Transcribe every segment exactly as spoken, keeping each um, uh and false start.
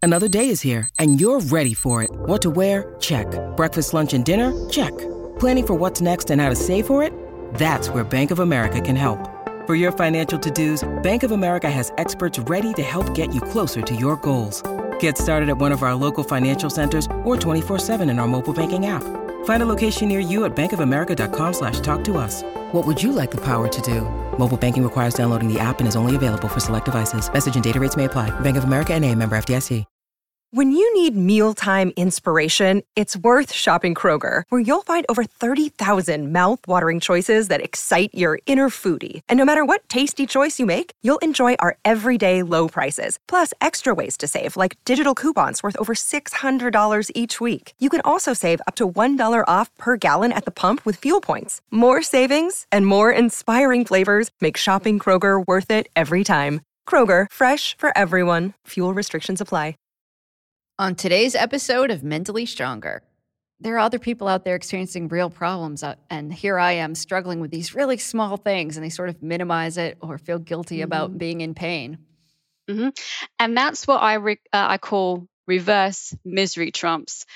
Another day is here, and you're ready for it. What to wear? Check. Breakfast, lunch, and dinner? Check. Planning for what's next and how to save for it? That's where Bank of America can help. For your financial to-dos, Bank of America has experts ready to help get you closer to your goals. Get started at one of our local financial centers or twenty-four seven in our mobile banking app. Find a location near you at bankofamerica.com slash talk to us. What would you like the power to do? Mobile banking requires downloading the app and is only available for select devices. Message and data rates may apply. Bank of America N A, member F D I C. When you need mealtime inspiration, it's worth shopping Kroger, where you'll find over thirty thousand mouth-watering choices that excite your inner foodie. And no matter what tasty choice you make, you'll enjoy our everyday low prices, plus extra ways to save, like digital coupons worth over six hundred dollars each week. You can also save up to one dollar off per gallon at the pump with fuel points. More savings and more inspiring flavors make shopping Kroger worth it every time. Kroger, fresh for everyone. Fuel restrictions apply. On today's episode of Mentally Stronger, there are other people out there experiencing real problems, uh, and here I am struggling with these really small things, and they sort of minimize it or feel guilty mm-hmm. about being in pain. Mm-hmm. And that's what I re- uh, I call reverse misery trumps.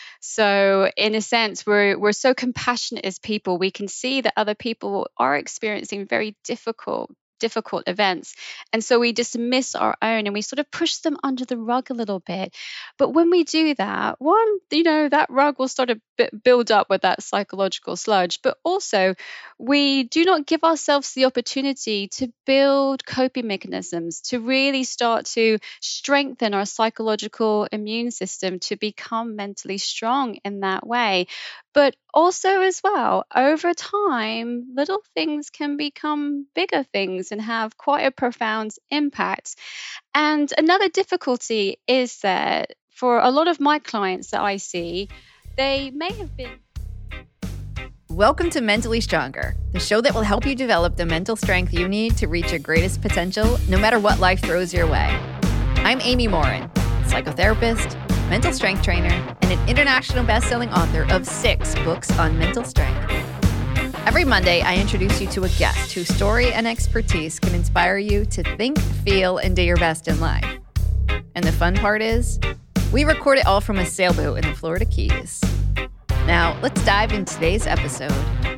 So in a sense, we're we're so compassionate as people. We can see that other people are experiencing very difficult difficult events. And so we dismiss our own and we sort of push them under the rug a little bit. But when we do that, one, you know, that rug will start to b- build up with that psychological sludge. But also, we do not give ourselves the opportunity to build coping mechanisms, to really start to strengthen our psychological immune system to become mentally strong in that way. But also as well, over time, little things can become bigger things and have quite a profound impact. And another difficulty is that for a lot of my clients that I see, they may have been... Welcome to Mentally Stronger, the show that will help you develop the mental strength you need to reach your greatest potential, no matter what life throws your way. I'm Amy Morin, psychotherapist, mental strength trainer, and an international best-selling author of six books on mental strength. Every Monday, I introduce you to a guest whose story and expertise can inspire you to think, feel, and do your best in life. And the fun part is, we record it all from a sailboat in the Florida Keys. Now, let's dive into today's episode.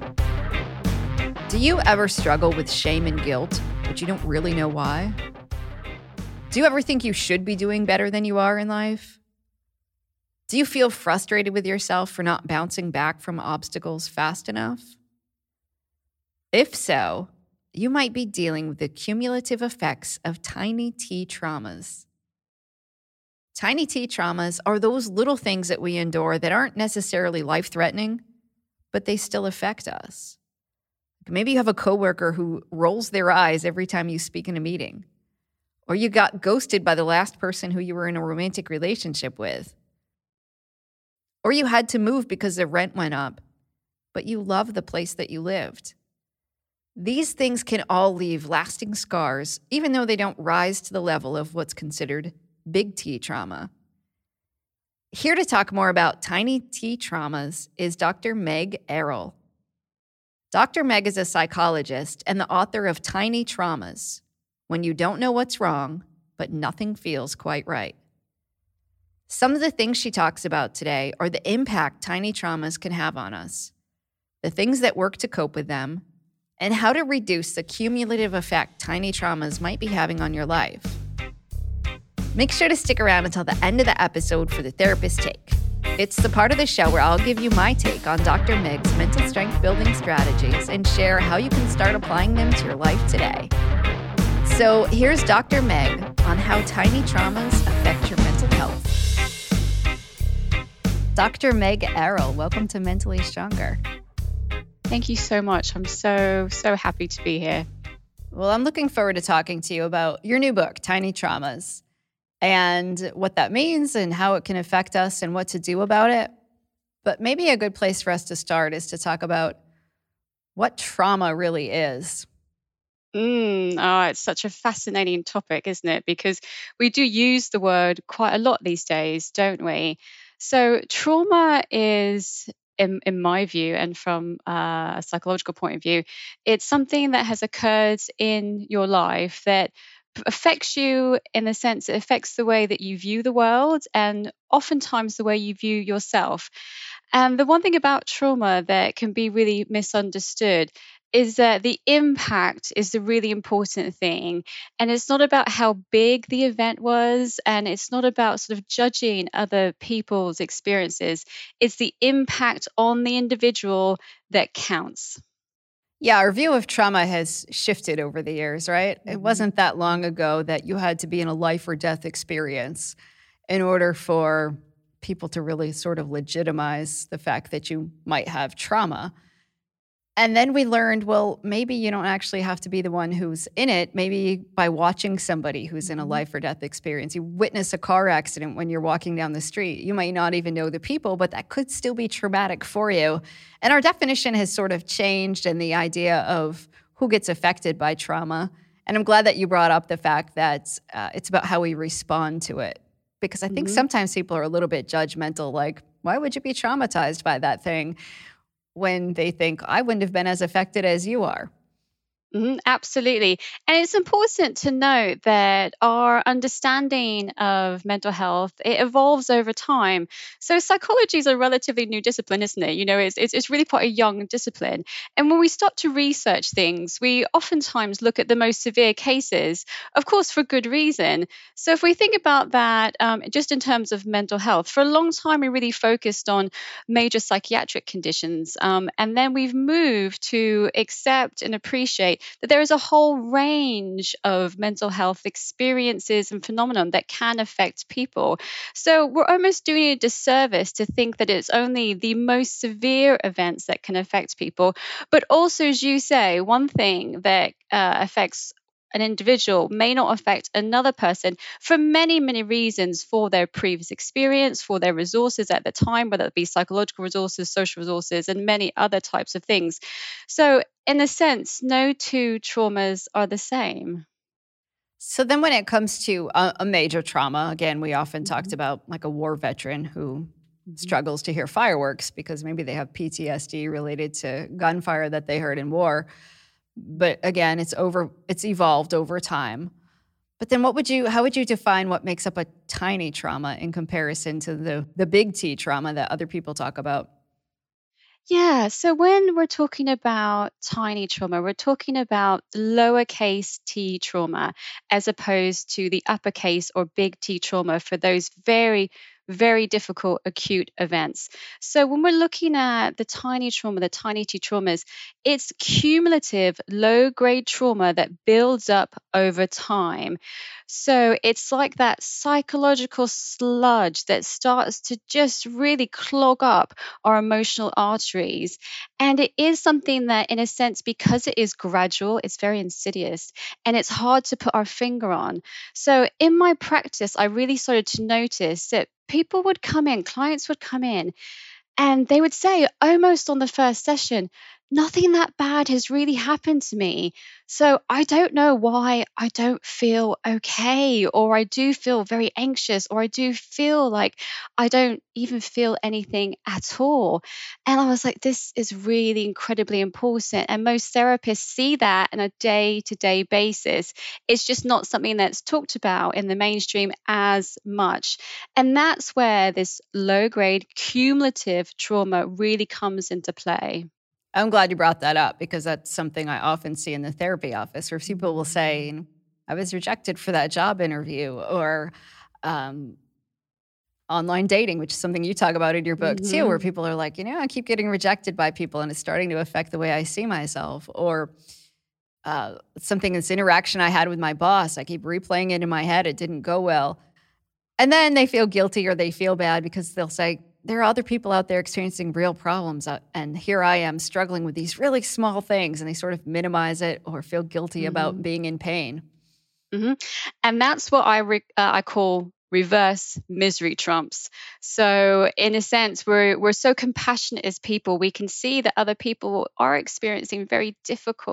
Do you ever struggle with shame and guilt, but you don't really know why? Do you ever think you should be doing better than you are in life? Do you feel frustrated with yourself for not bouncing back from obstacles fast enough? If so, you might be dealing with the cumulative effects of tiny T traumas. Tiny T traumas are those little things that we endure that aren't necessarily life-threatening, but they still affect us. Maybe you have a coworker who rolls their eyes every time you speak in a meeting, or you got ghosted by the last person who you were in a romantic relationship with. Or you had to move because the rent went up, but you love the place that you lived. These things can all leave lasting scars, even though they don't rise to the level of what's considered big T trauma. Here to talk more about tiny T traumas is Doctor Meg Errol. Doctor Meg is a psychologist and the author of Tiny Traumas: When You Don't Know What's Wrong, but Nothing Feels Quite Right. Some of the things she talks about today are the impact tiny traumas can have on us, the things that work to cope with them, and how to reduce the cumulative effect tiny traumas might be having on your life. Make sure to stick around until the end of the episode for the Therapist Take. It's the part of the show where I'll give you my take on Doctor Meg's mental strength building strategies and share how you can start applying them to your life today. So here's Doctor Meg on how tiny traumas affect your mental health. Doctor Meg Errol, welcome to Mentally Stronger. Thank you so much. I'm so, so happy to be here. Well, I'm looking forward to talking to you about your new book, Tiny Traumas, and what that means and how it can affect us and what to do about it. But maybe a good place for us to start is to talk about what trauma really is. Mm, oh, it's such a fascinating topic, isn't it? Because we do use the word quite a lot these days, don't we? So trauma is, in, in my view, and from uh, a psychological point of view, it's something that has occurred in your life that affects you in the sense it affects the way that you view the world and oftentimes the way you view yourself. And the one thing about trauma that can be really misunderstood is that the impact is the really important thing. And it's not about how big the event was, and it's not about sort of judging other people's experiences. It's the impact on the individual that counts. Yeah, our view of trauma has shifted over the years, right? It Mhm. wasn't that long ago that you had to be in a life or death experience in order for people to really sort of legitimize the fact that you might have trauma. And then we learned, well, maybe you don't actually have to be the one who's in it. Maybe by watching somebody who's in a Mhm. life or death experience, you witness a car accident when you're walking down the street. You might not even know the people, but that could still be traumatic for you. And our definition has sort of changed in the idea of who gets affected by trauma. And I'm glad that you brought up the fact that uh, it's about how we respond to it. Because I think Mhm. sometimes people are a little bit judgmental, like, why would you be traumatized by that thing? When they think, I wouldn't have been as affected as you are. Mhm, absolutely. And it's important to note that our understanding of mental health, it evolves over time. So psychology is a relatively new discipline, isn't it? You know, it's, it's, it's really quite a young discipline. And when we start to research things, we oftentimes look at the most severe cases, of course, for good reason. So if we think about that, um, just in terms of mental health, for a long time, we really focused on major psychiatric conditions. Um, and then we've moved to accept and appreciate that there is a whole range of mental health experiences and phenomenon that can affect people. So we're almost doing a disservice to think that it's only the most severe events that can affect people. But also, as you say, one thing that uh, affects an individual may not affect another person for many, many reasons, for their previous experience, for their resources at the time, whether it be psychological resources, social resources, and many other types of things. So, in a sense, no two traumas are the same. So then when it comes to a, a major trauma, again, we often talked Mhm, about like a war veteran who mhm, struggles to hear fireworks because maybe they have P T S D related to gunfire that they heard in war. But again, it's over it's evolved over time. But then what would you how would you define what makes up a tiny trauma in comparison to the the big T trauma that other people talk about? Yeah, so when we're talking about tiny trauma, we're talking about lowercase t trauma as opposed to the uppercase or big T trauma for those very, very difficult acute events. So when we're looking at the tiny trauma, the tiny t traumas, it's cumulative low grade trauma that builds up over time. So it's like that psychological sludge that starts to just really clog up our emotional arteries. And it is something that, in a sense, because it is gradual, it's very insidious and it's hard to put our finger on. So, in my practice, I really started to notice that people would come in, clients would come in, and they would say almost on the first session, nothing that bad has really happened to me. So I don't know why I don't feel okay, or I do feel very anxious, or I do feel like I don't even feel anything at all. And I was like, this is really incredibly important. And most therapists see that on a day to day basis. It's just not something that's talked about in the mainstream as much. And that's where this low grade cumulative trauma really comes into play. I'm glad you brought that up because that's something I often see in the therapy office where people will say, you know, I was rejected for that job interview or um, online dating, which is something you talk about in your book too, where Hmm. people are like, you know, I keep getting rejected by people and it's starting to affect the way I see myself. Or uh, something, this interaction I had with my boss, I keep replaying it in my head. It didn't go well. And then they feel guilty or they feel bad because they'll say, there are other people out there experiencing real problems. uh, And here I am struggling with these really small things. And they sort of minimize it or feel guilty about Hmm. being in pain. Hmm. And that's what I re- uh, I call reverse misery trumps. So in a sense, we're we're so compassionate as people. We can see that other people are experiencing very difficult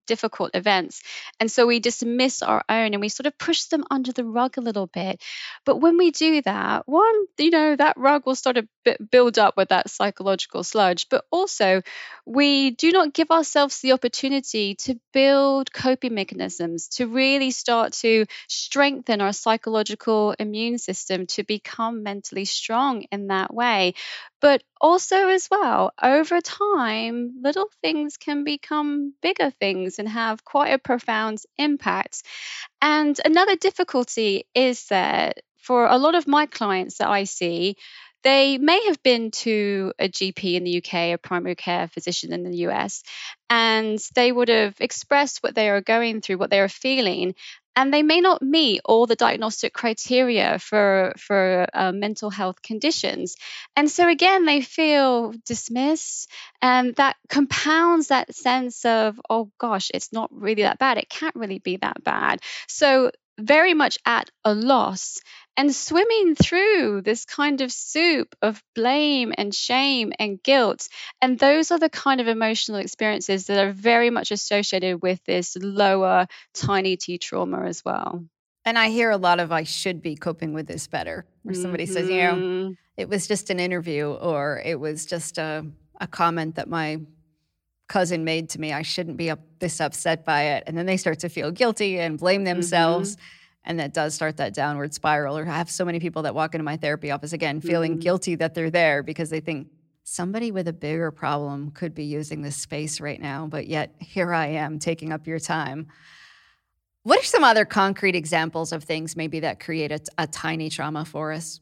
difficult events. And so we dismiss our own and we sort of push them under the rug a little bit. But when we do that, one, you know, that rug will start to b- build up with that psychological sludge. But also, we do not give ourselves the opportunity to build coping mechanisms, to really start to strengthen our psychological immune system to become mentally strong in that way. But also, as well, over time, little things can become bigger things and have quite a profound impact. And another difficulty is that for a lot of my clients that I see, they may have been to a G P in the U K, a primary care physician in the U S, and they would have expressed what they are going through, what they are feeling, and they may not meet all the diagnostic criteria for for uh, mental health conditions. And so again, they feel dismissed, and that compounds that sense of, oh gosh, it's not really that bad. It can't really be that bad. So very much at a loss and swimming through this kind of soup of blame and shame and guilt. And those are the kind of emotional experiences that are very much associated with this lower tiny T trauma as well. And I hear a lot of, I should be coping with this better. Or somebody mm-hmm. says, you know, it was just an interview, or it was just a, a comment that my cousin made to me. I shouldn't be up, this upset by it. And then they start to feel guilty and blame themselves. Mm-hmm. And that does start that downward spiral. Or I have so many people that walk into my therapy office, again, feeling mm-hmm. guilty that they're there because they think somebody with a bigger problem could be using this space right now. But yet here I am taking up your time. What are some other concrete examples of things maybe that create a, a tiny trauma for us?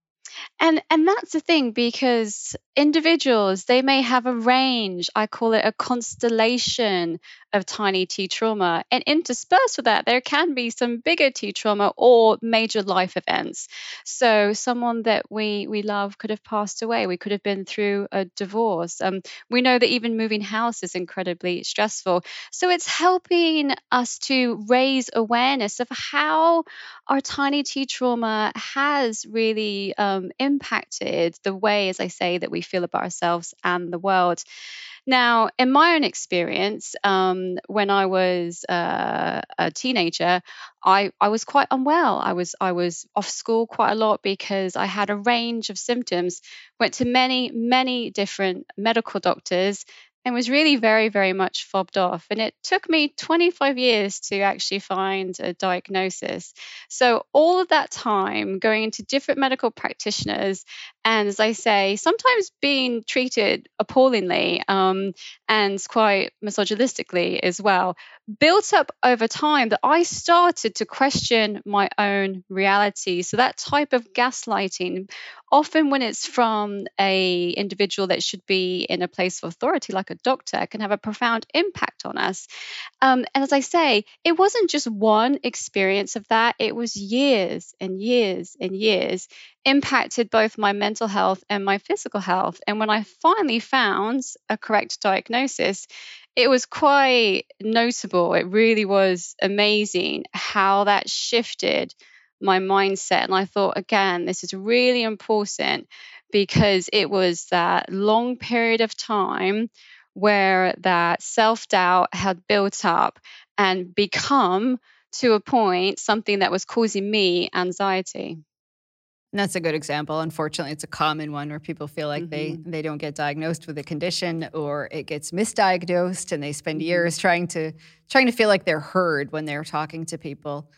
And and that's the thing, because individuals, they may have a range, I call it a constellation of tiny T trauma. And interspersed with that, there can be some bigger T trauma or major life events. So someone that we we love could have passed away. We could have been through a divorce. Um, we know that even moving house is incredibly stressful. So it's helping us to raise awareness of how our tiny T trauma has really um, impacted the way, as I say, that we feel about ourselves and the world. Now, in my own experience, um, when I was uh, a teenager, I, I was quite unwell. I was I was off school quite a lot because I had a range of symptoms. Went to many, many different medical doctors and was really very, very much fobbed off. And it took me twenty-five years to actually find a diagnosis. So all of that time going into different medical practitioners, and as I say, sometimes being treated appallingly um, and quite misogynistically as well, built up over time that I started to question my own reality. So that type of gaslighting, often when it's from a individual that should be in a place of authority, like a doctor, can have a profound impact on us. Um, and as I say, it wasn't just one experience of that. It was years and years and years, impacted both my mental health and my physical health. And when I finally found a correct diagnosis, it was quite notable. It really was amazing how that shifted my mindset. And I thought, again, this is really important, because it was that long period of time where that self-doubt had built up and become, to a point, something that was causing me anxiety. And that's a good example. Unfortunately, it's a common one where people feel like Mm-hmm. they, they don't get diagnosed with a condition, or it gets misdiagnosed and they spend Mhm. years trying to trying to feel like they're heard when they're talking to people.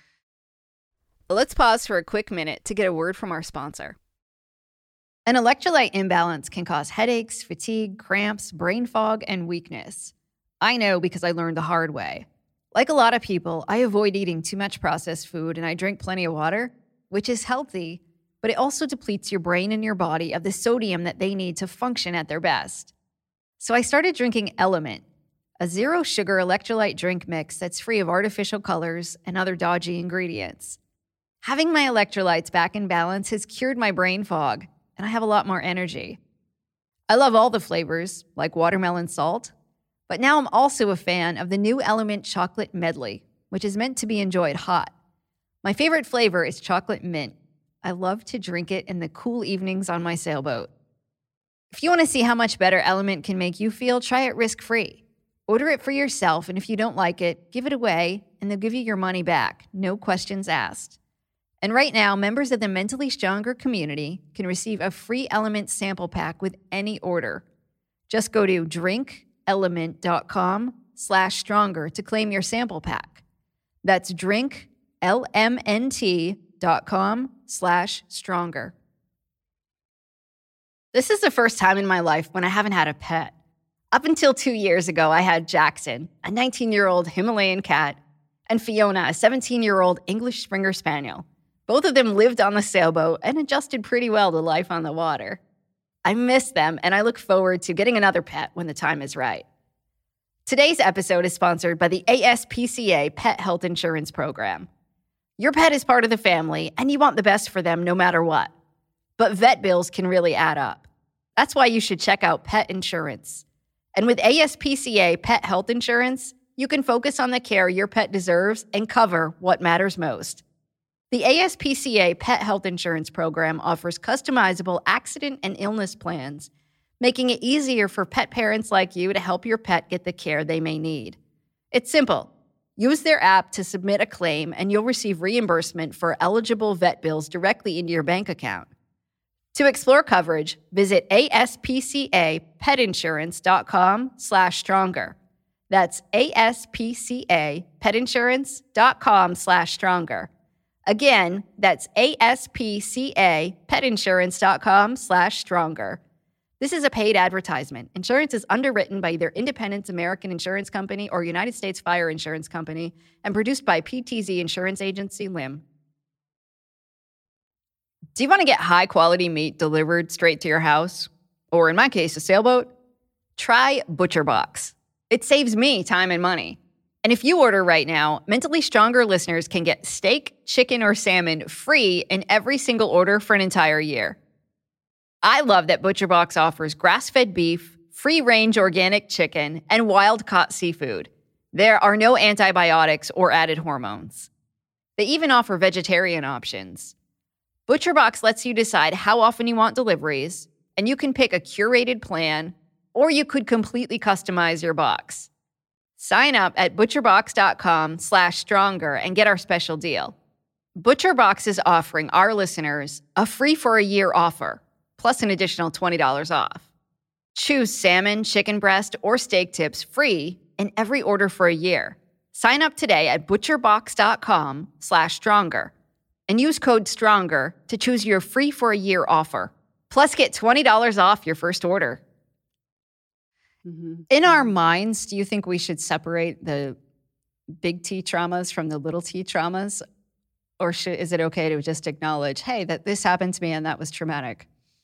Let's pause for a quick minute to get a word from our sponsor. An electrolyte imbalance can cause headaches, fatigue, cramps, brain fog, and weakness. I know because I learned the hard way. Like a lot of people, I avoid eating too much processed food and I drink plenty of water, which is healthy, but it also depletes your brain and your body of the sodium that they need to function at their best. So I started drinking Element, a zero-sugar electrolyte drink mix that's free of artificial colors and other dodgy ingredients. Having my electrolytes back in balance has cured my brain fog, and I have a lot more energy. I love all the flavors, like watermelon salt, but now I'm also a fan of the new Element Chocolate Medley, which is meant to be enjoyed hot. My favorite flavor is chocolate mint. I love to drink it in the cool evenings on my sailboat. If you want to see how much better Element can make you feel, try it risk-free. Order it for yourself, and if you don't like it, give it away, and they'll give you your money back. No questions asked. And right now, members of the Mentally Stronger community can receive a free Element sample pack with any order. Just go to drinkelement.com slash stronger to claim your sample pack. That's drinklmnt.com slash stronger. This is the first time in my life when I haven't had a pet. Up until two years ago, I had Jackson, a nineteen-year-old Himalayan cat, and Fiona, a seventeen-year-old English Springer Spaniel. Both of them lived on the sailboat and adjusted pretty well to life on the water. I miss them, and I look forward to getting another pet when the time is right. Today's episode is sponsored by the A S P C A Pet Health Insurance Program. Your pet is part of the family, and you want the best for them no matter what. But vet bills can really add up. That's why you should check out pet insurance. And with A S P C A Pet Health Insurance, you can focus on the care your pet deserves and cover what matters most. The A S P C A Pet Health Insurance Program offers customizable accident and illness plans, making it easier for pet parents like you to help your pet get the care they may need. It's simple. Use their app to submit a claim, and you'll receive reimbursement for eligible vet bills directly into your bank account. To explore coverage, visit aspcapetinsurance.com slash stronger. That's aspcapetinsurance.com slash stronger. Again, that's aspcapetinsurance.com slash stronger. This is a paid advertisement. Insurance is underwritten by either Independence American Insurance Company or United States Fire Insurance Company and produced by P T Z Insurance Agency, Lim. Do you want to get high-quality meat delivered straight to your house? Or in my case, a sailboat? Try ButcherBox. It saves me time and money. And if you order right now, Mentally Stronger listeners can get steak, chicken, or salmon free in every single order for an entire year. I love that ButcherBox offers grass-fed beef, free-range organic chicken, and wild-caught seafood. There are no antibiotics or added hormones. They even offer vegetarian options. ButcherBox lets you decide how often you want deliveries, and you can pick a curated plan, or you could completely customize your box. Sign up at butcherbox.com slash stronger and get our special deal. ButcherBox is offering our listeners a free for a year offer, plus an additional twenty dollars off. Choose salmon, chicken breast, or steak tips free in every order for a year. Sign up today at butcherbox.com slash stronger and use code STRONGER to choose your free for a year offer. Plus get twenty dollars off your first order. Mm-hmm. In our minds, do you think we should separate the big T traumas from the little T traumas? Or should, is it okay to just acknowledge, hey, that this happened to me and that was traumatic?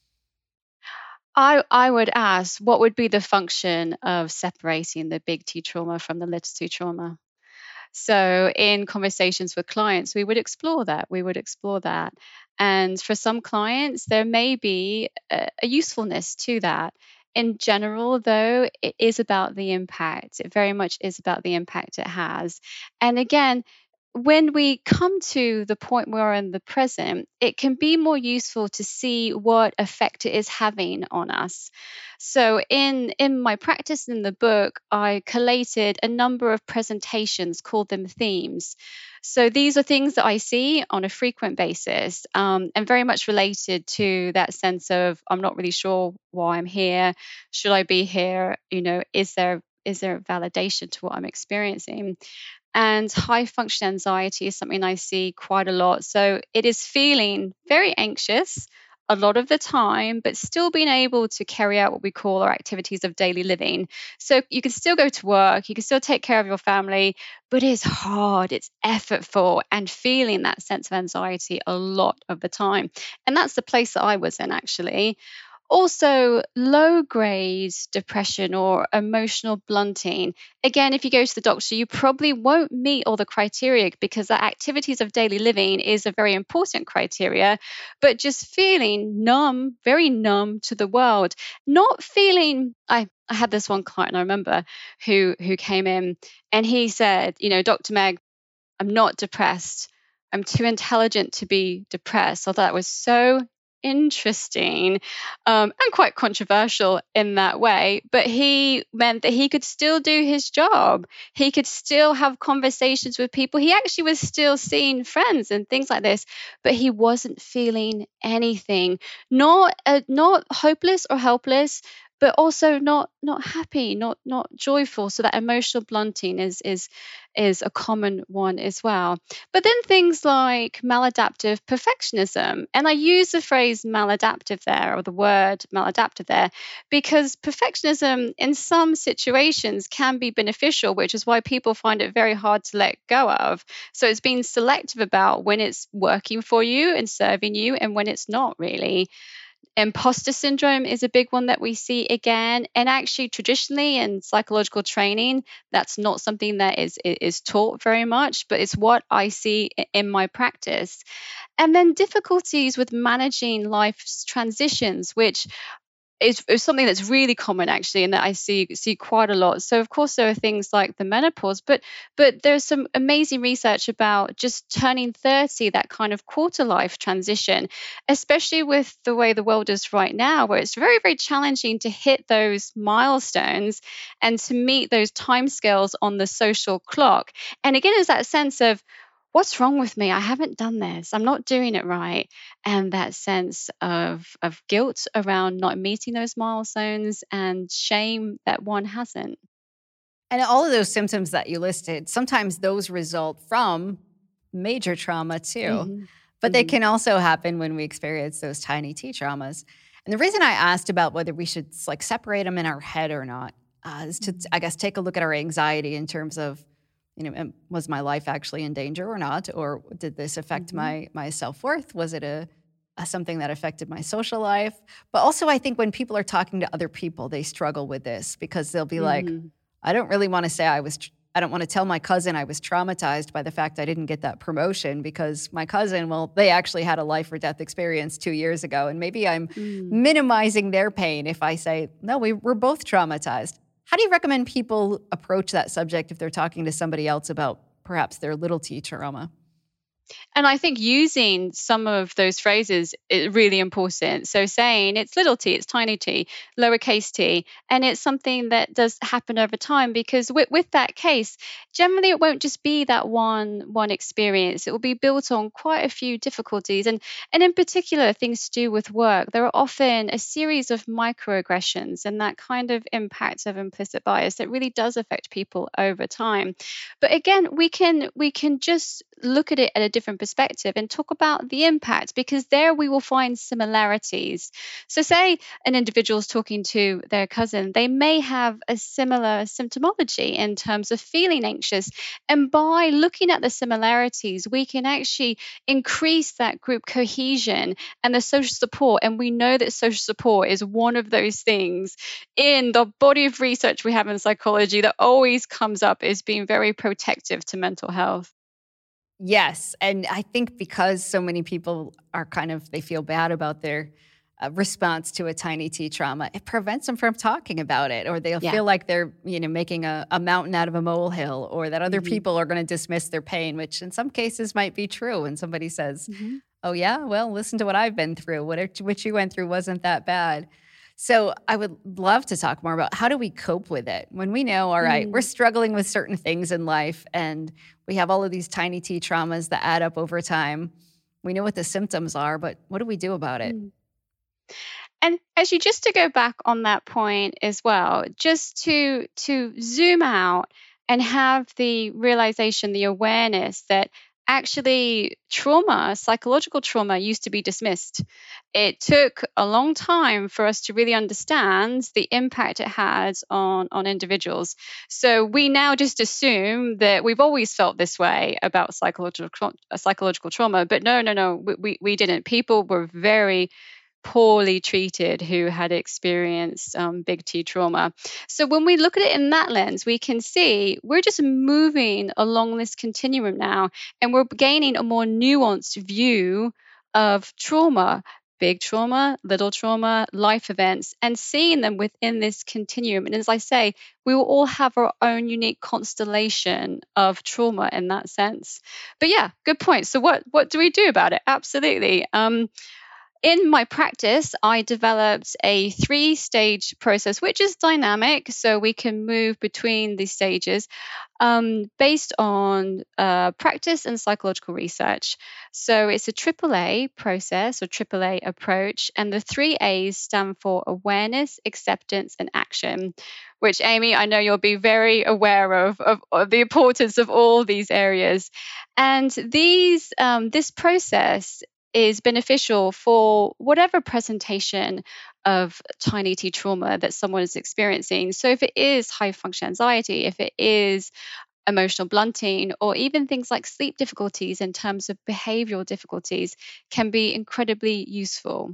I, I would ask, what would be the function of separating the big T trauma from the little T trauma? So in conversations with clients, we would explore that. We would explore that. And for some clients, there may be a, a usefulness to that. In general, though, it is about the impact. It very much is about the impact it has. And again, when we come to the point where we're in the present, it can be more useful to see what effect it is having on us. So in, in my practice in the book, I collated a number of presentations, called them themes. So these are things that I see on a frequent basis, um, and very much related to that sense of, I'm not really sure why I'm here. Should I be here? You know, is there is there validation to what I'm experiencing? And high function anxiety is something I see quite a lot. So it is feeling very anxious a lot of the time, but still being able to carry out what we call our activities of daily living. So you can still go to work, you can still take care of your family, but it's hard, it's effortful, and feeling that sense of anxiety a lot of the time. And that's the place that I was in, actually. Also, low-grade depression or emotional blunting. Again, if you go to the doctor, you probably won't meet all the criteria, because the activities of daily living is a very important criteria, but just feeling numb, very numb to the world. Not feeling, I, I had this one client, I remember, who, who came in and he said, you know, Doctor Meg, I'm not depressed. I'm too intelligent to be depressed. I thought that was so interesting um, and quite controversial in that way, but he meant that he could still do his job. He could still have conversations with people. He actually was still seeing friends and things like this, but he wasn't feeling anything, not uh, not hopeless or helpless, but also not not happy, not not joyful. So that emotional blunting is is is a common one as well. But then things like maladaptive perfectionism, and I use the phrase maladaptive there, or the word maladaptive there, because perfectionism in some situations can be beneficial, which is why people find it very hard to let go of. So it's being selective about when it's working for you and serving you and when it's not really. Imposter syndrome is a big one that we see again. And actually, traditionally in psychological training, that's not something that is, is taught very much, but it's what I see in my practice. And then difficulties with managing life's transitions, which is, is something that's really common actually, and that I see see quite a lot. So of course there are things like the menopause, but but there's some amazing research about just turning thirty, that kind of quarter life transition, especially with the way the world is right now, where it's very, very challenging to hit those milestones and to meet those timescales on the social clock. And again, is that sense of, what's wrong with me? I haven't done this. I'm not doing it right. And that sense of, of guilt around not meeting those milestones and shame that one hasn't. And all of those symptoms that you listed, sometimes those result from major trauma too. Mm-hmm. But they Mm-hmm. can also happen when we experience those tiny T traumas. And the reason I asked about whether we should like separate them in our head or not uh, is to, I guess, take a look at our anxiety in terms of, you know, um, was my life actually in danger or not? Or did this affect Mm-hmm. my my self-worth? Was it a, a something that affected my social life? But also I think when people are talking to other people, they struggle with this because they'll be like, Mm-hmm. I don't really want to say I was, tr- I don't want to tell my cousin I was traumatized by the fact I didn't get that promotion because my cousin, well, they actually had a life or death experience two years ago. And maybe I'm Mm. minimizing their pain if I say, no, we, we're both traumatized. How do you recommend people approach that subject if they're talking to somebody else about perhaps their little T trauma? And I think using some of those phrases is really important. So saying it's little t, it's tiny t, lowercase t, and it's something that does happen over time, because with, with that case, generally it won't just be that one one experience. It will be built on quite a few difficulties. And, and in particular, things to do with work. There are often a series of microaggressions and that kind of impact of implicit bias that really does affect people over time. But again, we can we can just look at it at a different perspective and talk about the impact, because there we will find similarities. So say an individual is talking to their cousin, they may have a similar symptomology in terms of feeling anxious. And by looking at the similarities, we can actually increase that group cohesion and the social support. And we know that social support is one of those things in the body of research we have in psychology that always comes up as being very protective to mental health. Yes. And I think because so many people are kind of, they feel bad about their uh, response to a tiny T trauma, it prevents them from talking about it, or they'll Yeah. feel like they're, you know, making a, a mountain out of a molehill, or that other Mhm. people are going to dismiss their pain, which in some cases might be true. When somebody says, Mhm. oh yeah, well, listen to what I've been through. What, it- what you went through wasn't that bad. So I would love to talk more about how do we cope with it when we know, all right, Mm. we're struggling with certain things in life and we have all of these tiny T traumas that add up over time. We know what the symptoms are, but what do we do about it? Mm. And actually, just to go back on that point as well, just to to zoom out and have the realization, the awareness that actually trauma, psychological trauma, used to be dismissed. It took a long time for us to really understand the impact it had on on individuals. So we now just assume that we've always felt this way about psychological tra- psychological trauma, but no, no, no, we we, we didn't. People were very poorly treated who had experienced um, big T trauma. So when we look at it in that lens, we can see we're just moving along this continuum now, and we're gaining a more nuanced view of trauma. Big trauma, little trauma, life events, and seeing them within this continuum. And as I say, we will all have our own unique constellation of trauma in that sense. But yeah, good point. So what what do we do about it? Absolutely. Um, in my practice, I developed a three-stage process, which is dynamic, so we can move between these stages um, based on uh, practice and psychological research. So it's a triple A process or triple A approach, and the three A's stand for awareness, acceptance, and action, which, Amy, I know you'll be very aware of, of, of the importance of all these areas. And these um, this process is beneficial for whatever presentation of tiny T trauma that someone is experiencing. So if it is high function anxiety, if it is emotional blunting, or even things like sleep difficulties in terms of behavioral difficulties, can be incredibly useful.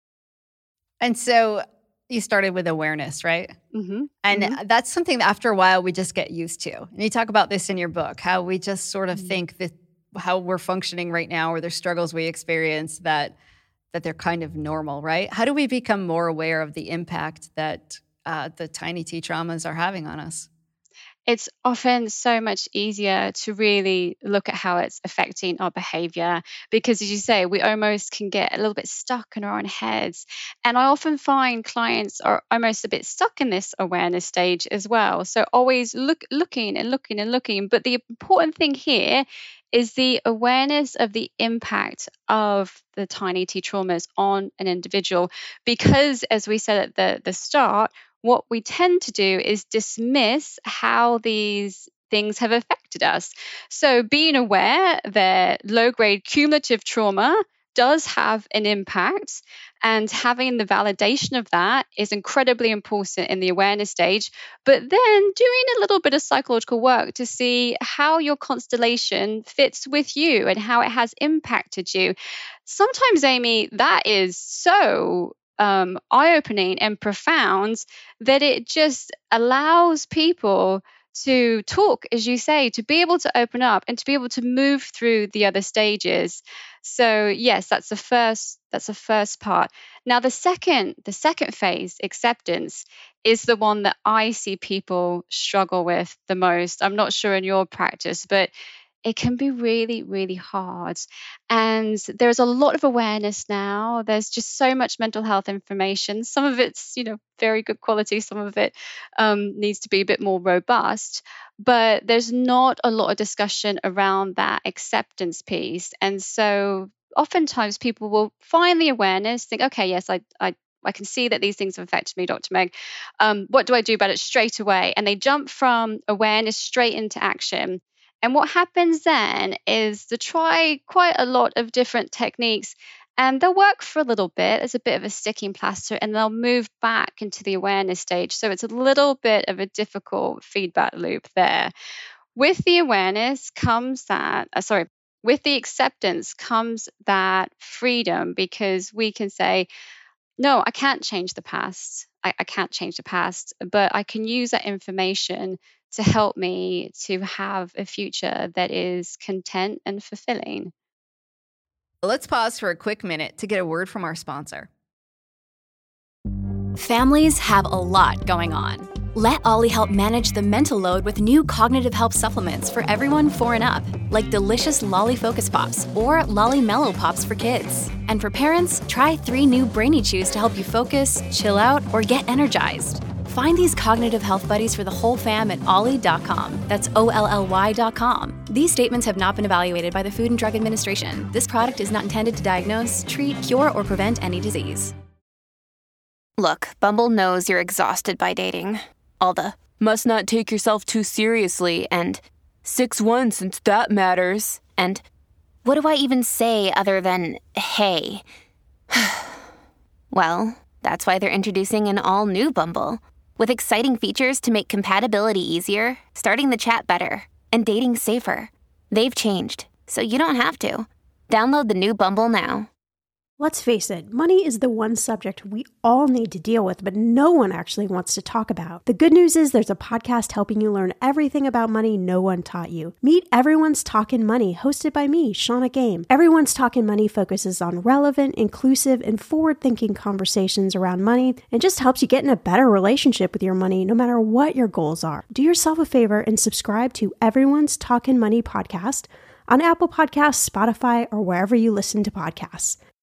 And so you started with awareness, right? Mm-hmm. And mm-hmm. that's something that after a while we just get used to. And you talk about this in your book, how we just sort of mm-hmm. think that how we're functioning right now, or there's struggles we experience that that they're kind of normal, right? How do we become more aware of the impact that uh, the tiny T traumas are having on us? It's often so much easier to really look at how it's affecting our behavior, because, as you say, we almost can get a little bit stuck in our own heads. And I often find clients are almost a bit stuck in this awareness stage as well. So always look, looking and looking and looking. But the important thing here is the awareness of the impact of the tiny T traumas on an individual. Because, as we said at the, the start, what we tend to do is dismiss how these things have affected us. So being aware that low-grade cumulative trauma does have an impact, and having the validation of that is incredibly important in the awareness stage. But then doing a little bit of psychological work to see how your constellation fits with you and how it has impacted you. Sometimes, Amy, that is so um, eye-opening and profound that it just allows people to talk, as you say, to be able to open up and to be able to move through the other stages. So yes, that's the first that's the first part. Now the second the second phase, acceptance, is the one that I see people struggle with the most. I'm not sure in your practice, but it can be really, really hard. And there's a lot of awareness now. There's just so much mental health information. Some of it's, you know, very good quality. Some of it um, needs to be a bit more robust. But there's not a lot of discussion around that acceptance piece. And so oftentimes people will find the awareness, think, okay, yes, I, I I can see that these things have affected me, Doctor Meg. Um, what do I do about it straight away? And they jump from awareness straight into action. And what happens then is they try quite a lot of different techniques, and they'll work for a little bit as a bit of a sticking plaster, and they'll move back into the awareness stage. So it's a little bit of a difficult feedback loop there. With the awareness comes that, uh, sorry, with the acceptance comes that freedom, because we can say, no, I can't change the past. I, I can't change the past, but I can use that information to help me to have a future that is content and fulfilling. Let's pause for a quick minute to get a word from our sponsor. Families have a lot going on. Let Ollie help manage the mental load with new cognitive help supplements for everyone four and up, like delicious Lolly Focus Pops or Lolly Mellow Pops for kids. And for parents, try three new Brainy Chews to help you focus, chill out, or get energized. Find these cognitive health buddies for the whole fam at ollie dot com. That's O L L Y dot com. These statements have not been evaluated by the Food and Drug Administration. This product is not intended to diagnose, treat, cure, or prevent any disease. Look, Bumble knows you're exhausted by dating. All the, must not take yourself too seriously, and six one since that matters, and what do I even say other than, hey? Well, that's why they're introducing an all-new Bumble, with exciting features to make compatibility easier, starting the chat better, and dating safer. They've changed, so you don't have to. Download the new Bumble now. Let's face it, money is the one subject we all need to deal with, but no one actually wants to talk about. The good news is there's a podcast helping you learn everything about money no one taught you. Meet Everyone's Talkin' Money, hosted by me, Shauna Game. Everyone's Talkin' Money focuses on relevant, inclusive, and forward-thinking conversations around money and just helps you get in a better relationship with your money no matter what your goals are. Do yourself a favor and subscribe to Everyone's Talkin' Money podcast on Apple Podcasts, Spotify, or wherever you listen to podcasts.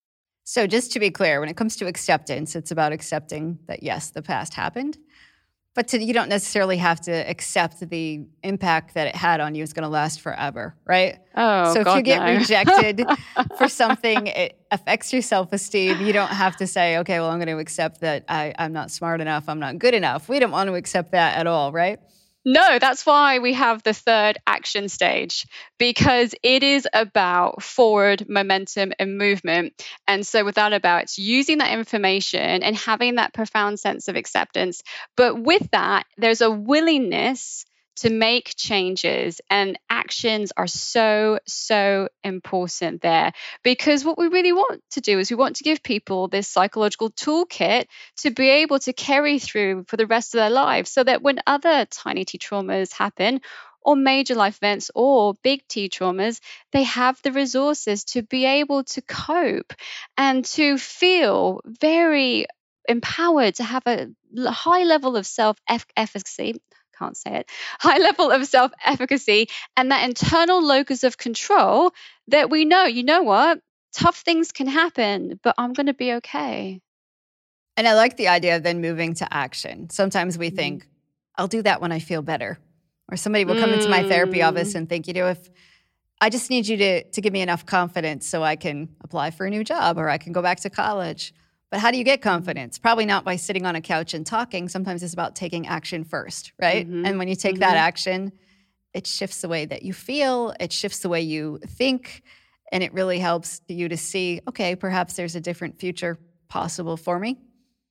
So just to be clear, when it comes to acceptance, it's about accepting that, yes, the past happened, but to, you don't necessarily have to accept the impact that it had on you is going to last forever, right? Oh, so if God, you get no. rejected for something, it affects your self-esteem. You don't have to say, okay, well, I'm going to accept that I, I'm not smart enough, I'm not good enough. We don't want to accept that at all, right? No, that's why we have the third action stage, because it is about forward momentum and movement. And so without a doubt, it's using that information and having that profound sense of acceptance. But with that, there's a willingness to make changes, and actions are so, so important there, because what we really want to do is we want to give people this psychological toolkit to be able to carry through for the rest of their lives, so that when other tiny T traumas happen, or major life events or big T traumas, they have the resources to be able to cope and to feel very empowered, to have a l- high level of self-efficacy. Can't say it, high level of self-efficacy, and that internal locus of control that we know, you know what, tough things can happen, but I'm going to be okay. And I like the idea of then moving to action. Sometimes we think, I'll do that when I feel better. Or somebody will come into my therapy office and think, you know, if I just need you to, to give me enough confidence so I can apply for a new job or I can go back to college. But how do you get confidence? Probably not by sitting on a couch and talking. Sometimes it's about taking action first, right? Mm-hmm. And when you take Mm-hmm. that action, it shifts the way that you feel, it shifts the way you think, and it really helps you to see, okay, perhaps there's a different future possible for me.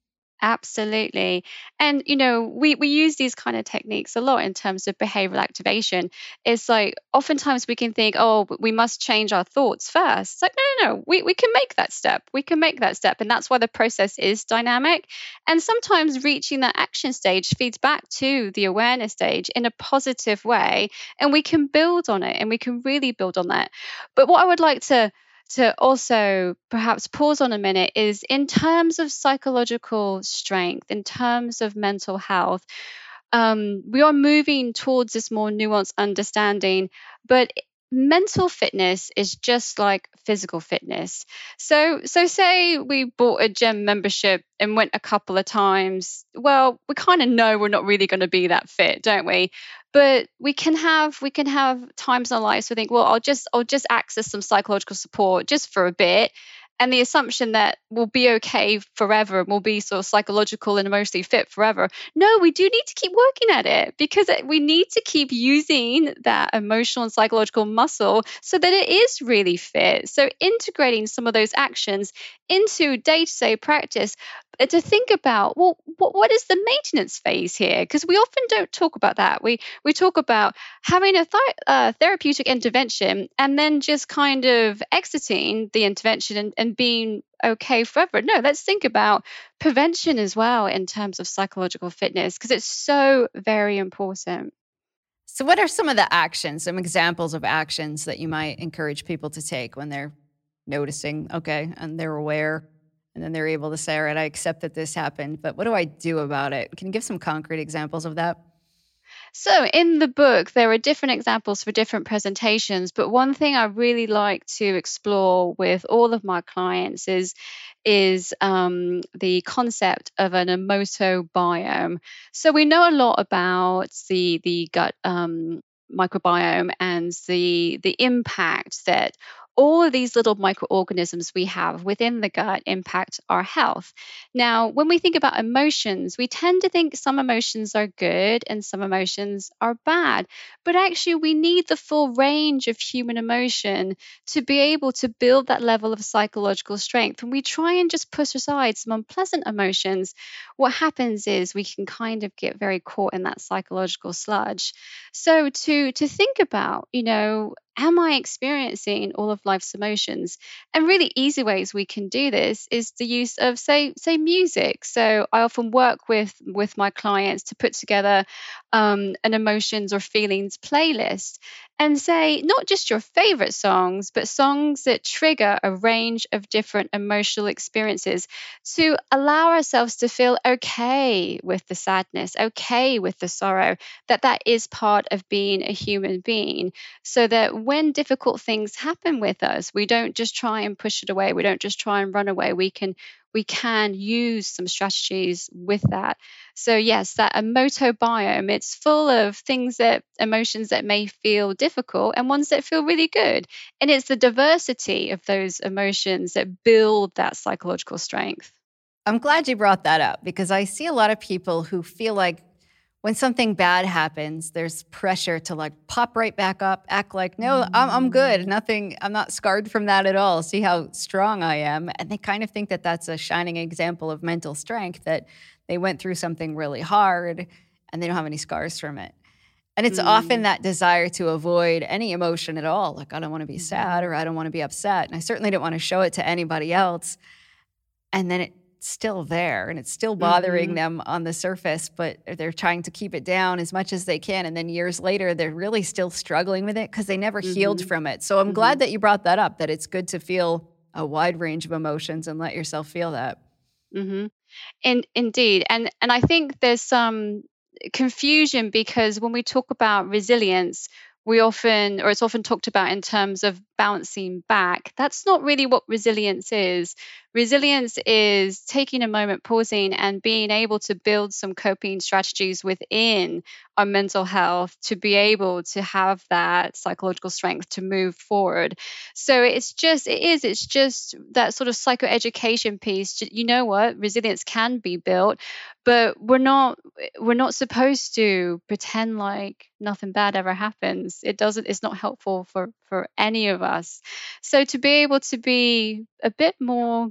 Absolutely. And, you know, we, we use these kind of techniques a lot in terms of behavioral activation. It's like oftentimes we can think, oh, we must change our thoughts first. It's like, no, no, no, we, we can make that step. We can make that step. And that's why the process is dynamic. And sometimes reaching that action stage feeds back to the awareness stage in a positive way. And we can build on it, and we can really build on that. But what I would like to to also perhaps pause on a minute is in terms of psychological strength, in terms of mental health, um, we are moving towards this more nuanced understanding, but mental fitness is just like physical fitness. So, so say we bought a gym membership and went a couple of times. Well, we kind of know we're not really going to be that fit, don't we? But we can have we can have times in our lives where we think, well, I'll just I'll just access some psychological support just for a bit. And the assumption that we'll be okay forever and we'll be sort of psychological and emotionally fit forever. No, we do need to keep working at it, because we need to keep using that emotional and psychological muscle so that it is really fit. So integrating some of those actions into day-to-day practice, uh, to think about, well, what, what is the maintenance phase here? Because we often don't talk about that. We we talk about having a th- uh, therapeutic intervention and then just kind of exiting the intervention and, and being okay forever. No, let's think about prevention as well in terms of psychological fitness, because it's so very important. So what are some of the actions, some examples of actions that you might encourage people to take when they're noticing, okay, and they're aware, and then they're able to say, all right, I accept that this happened, but what do I do about it? Can you give some concrete examples of that? So in the book, there are different examples for different presentations, but one thing I really like to explore with all of my clients is is um, the concept of an emoto biome. So we know a lot about the the gut um, microbiome and the the impact that all of these little microorganisms we have within the gut impact our health. Now, when we think about emotions, we tend to think some emotions are good and some emotions are bad. But actually, we need the full range of human emotion to be able to build that level of psychological strength. When we try and just push aside some unpleasant emotions, what happens is we can kind of get very caught in that psychological sludge. So to to think about, you know, am I experiencing all of life's emotions? And really easy ways we can do this is the use of, say, say music. So I often work with with my clients to put together um, an emotions or feelings playlist. and say not just your favorite songs, but songs that trigger a range of different emotional experiences to allow ourselves to feel okay with the sadness, okay with the sorrow, that that is part of being a human being, so that when difficult things happen with us, we don't just try and push it away. We don't just try and run away. We can we can use some strategies with that. So yes, that emoto biome, it's full of things that emotions that may feel difficult and ones that feel really good. And it's the diversity of those emotions that build that psychological strength. I'm glad you brought that up, because I see a lot of people who feel like when something bad happens, there's pressure to like pop right back up, act like, no, I'm, I'm good. Nothing, I'm not scarred from that at all. See how strong I am. And they kind of think that that's a shining example of mental strength, that they went through something really hard and they don't have any scars from it. And it's mm. often that desire to avoid any emotion at all. Like, I don't want to be sad, or I don't want to be upset. And I certainly don't want to show it to anybody else. And then it still there and it's still bothering mm-hmm. them on the surface, but they're trying to keep it down as much as they can. And then years later, they're really still struggling with it because they never mm-hmm. healed from it. So I'm mm-hmm. glad that you brought that up, that it's good to feel a wide range of emotions and let yourself feel that. Mm-hmm. And indeed. And, and I think there's some confusion, because when we talk about resilience, we often, or it's often talked about in terms of bouncing back. That's not really what resilience is. Resilience is taking a moment, pausing, and being able to build some coping strategies within our mental health to be able to have that psychological strength to move forward. So it's just, it is, it's just that sort of psychoeducation piece. You know what? Resilience can be built, but we're not, we're not supposed to pretend like nothing bad ever happens. It doesn't, it's not helpful for, for any of us. So to be able to be a bit more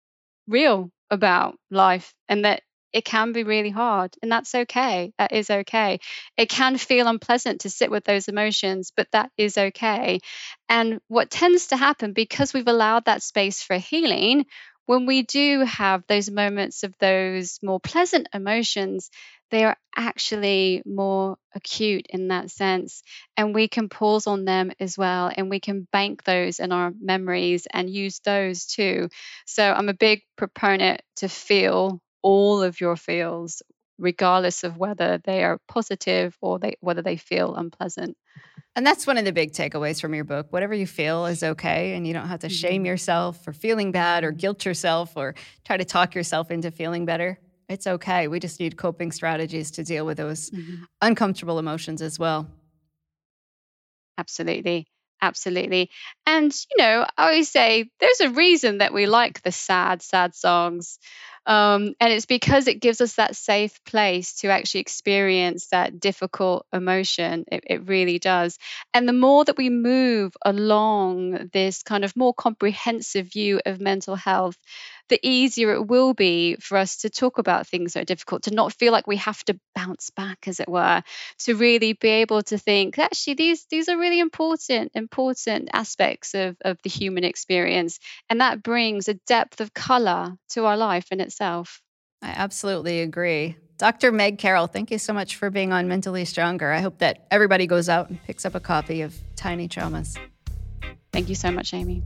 real about life, and that it can be really hard, and that's okay. That is okay. It can feel unpleasant to sit with those emotions, but that is okay. And what tends to happen, because we've allowed that space for healing, when we do have those moments of those more pleasant emotions, they are actually more acute in that sense. And we can pause on them as well. And we can bank those in our memories and use those too. So I'm a big proponent to feel all of your feels, regardless of whether they are positive or they, whether they feel unpleasant. And that's one of the big takeaways from your book. Whatever you feel is okay, and you don't have to shame yourself for feeling bad or guilt yourself or try to talk yourself into feeling better. It's okay. We just need coping strategies to deal with those mm-hmm. uncomfortable emotions as well. Absolutely. Absolutely. And, you know, I always say there's a reason that we like the sad, sad songs. Um, and it's because it gives us that safe place to actually experience that difficult emotion. It, it really does. And the more that we move along this kind of more comprehensive view of mental health, the easier it will be for us to talk about things that are difficult, to not feel like we have to bounce back, as it were, to really be able to think, actually, these these are really important, important aspects of, of the human experience. And that brings a depth of color to our life in itself. I absolutely agree. Doctor Meg Carroll, thank you so much for being on Mentally Stronger. I hope that everybody goes out and picks up a copy of Tiny Traumas. Thank you so much, Amy.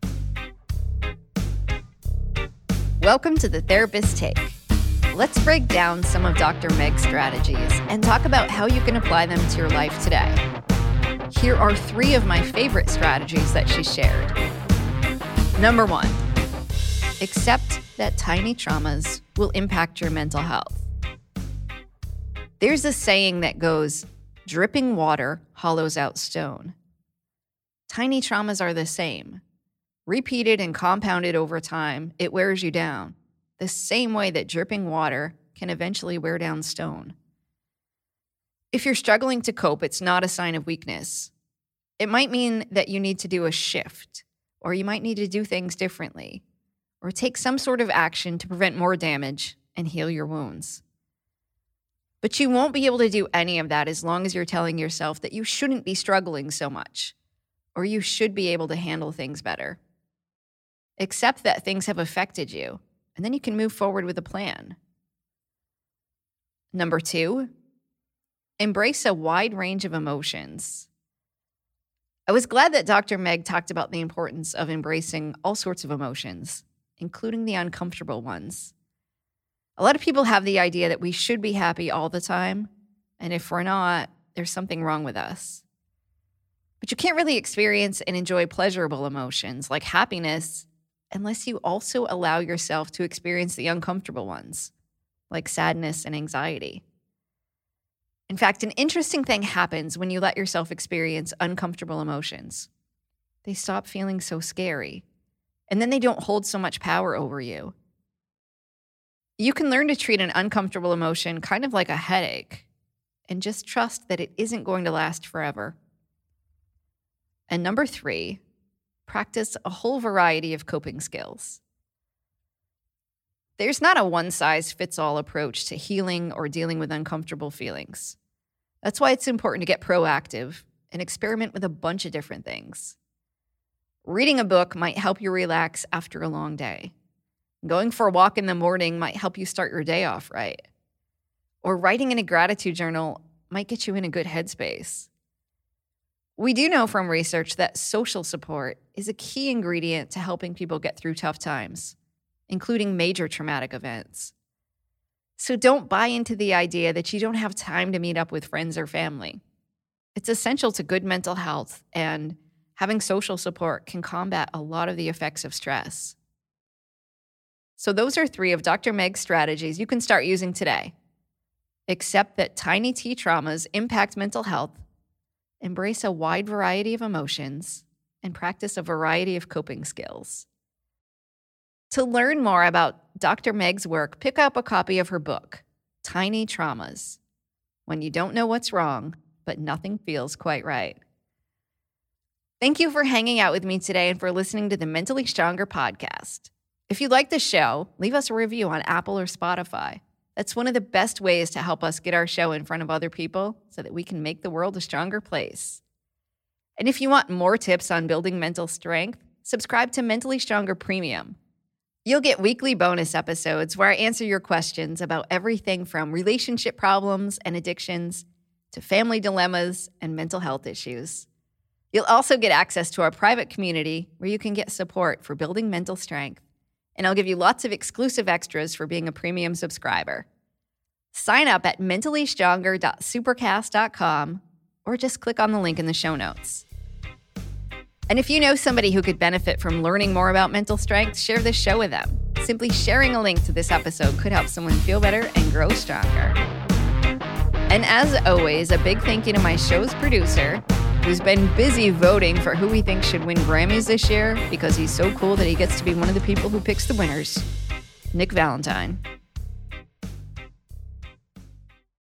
Welcome to The Therapist Take. Let's break down some of Doctor Meg's strategies and talk about how you can apply them to your life today. Here are three of my favorite strategies that she shared. Number one, accept that tiny traumas will impact your mental health. There's a saying that goes, dripping water hollows out stone. Tiny traumas are the same. Repeated and compounded over time, it wears you down, the same way that dripping water can eventually wear down stone. If you're struggling to cope, it's not a sign of weakness. It might mean that you need to do a shift, or you might need to do things differently, or take some sort of action to prevent more damage and heal your wounds. But you won't be able to do any of that as long as you're telling yourself that you shouldn't be struggling so much, or you should be able to handle things better. Accept that things have affected you, and then you can move forward with a plan. Number two, embrace a wide range of emotions. I was glad that Doctor Meg talked about the importance of embracing all sorts of emotions, including the uncomfortable ones. A lot of people have the idea that we should be happy all the time, and if we're not, there's something wrong with us. But you can't really experience and enjoy pleasurable emotions like happiness unless you also allow yourself to experience the uncomfortable ones, like sadness and anxiety. In fact, an interesting thing happens when you let yourself experience uncomfortable emotions. They stop feeling so scary, and then they don't hold so much power over you. You can learn to treat an uncomfortable emotion kind of like a headache, and just trust that it isn't going to last forever. And number three, practice a whole variety of coping skills. There's not a one-size-fits-all approach to healing or dealing with uncomfortable feelings. That's why it's important to get proactive and experiment with a bunch of different things. Reading a book might help you relax after a long day. Going for a walk in the morning might help you start your day off right. Or writing in a gratitude journal might get you in a good headspace. We do know from research that social support is a key ingredient to helping people get through tough times, including major traumatic events. So don't buy into the idea that you don't have time to meet up with friends or family. It's essential to good mental health, and having social support can combat a lot of the effects of stress. So those are three of Doctor Meg's strategies you can start using today. Accept that tiny T traumas impact mental health, embrace a wide variety of emotions, and practice a variety of coping skills. To learn more about Doctor Meg's work, pick up a copy of her book, Tiny Traumas: When You Don't Know What's Wrong, But Nothing Feels Quite Right. Thank you for hanging out with me today and for listening to the Mentally Stronger podcast. If you like the show, leave us a review on Apple or Spotify. That's one of the best ways to help us get our show in front of other people so that we can make the world a stronger place. And if you want more tips on building mental strength, subscribe to Mentally Stronger Premium. You'll get weekly bonus episodes where I answer your questions about everything from relationship problems and addictions to family dilemmas and mental health issues. You'll also get access to our private community where you can get support for building mental strength. And I'll give you lots of exclusive extras for being a premium subscriber. Sign up at mentally stronger dot supercast dot com or just click on the link in the show notes. And if you know somebody who could benefit from learning more about mental strength, share this show with them. Simply sharing a link to this episode could help someone feel better and grow stronger. And as always, a big thank you to my show's producer, who's been busy voting for who he thinks should win Grammys this year because he's so cool that he gets to be one of the people who picks the winners, Nick Valentine.